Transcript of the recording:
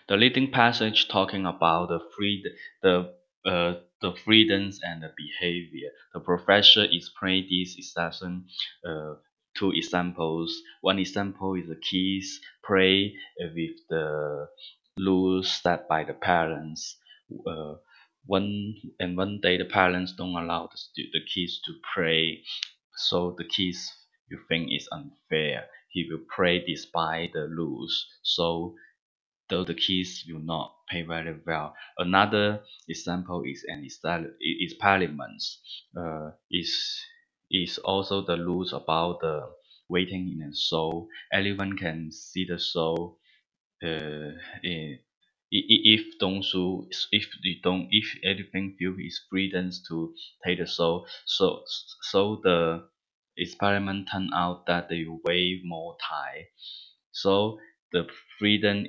The leading passage talking about the freedoms and the behavior. The professor explained this exception uh, two examples. One example is the kids play with the rules set by the parents. Uh, one day the parents don't allow the kids to play, so the kids you think is unfair. He will play despite the rules. So though the keys will not pay very well. Another example is is parliaments. Is also the rules about the waiting in a show. Everyone can see the show. In, if don't so if you don't if anything feel is freedom to take the show, so the experiment turned out that they wait more time. So the freedom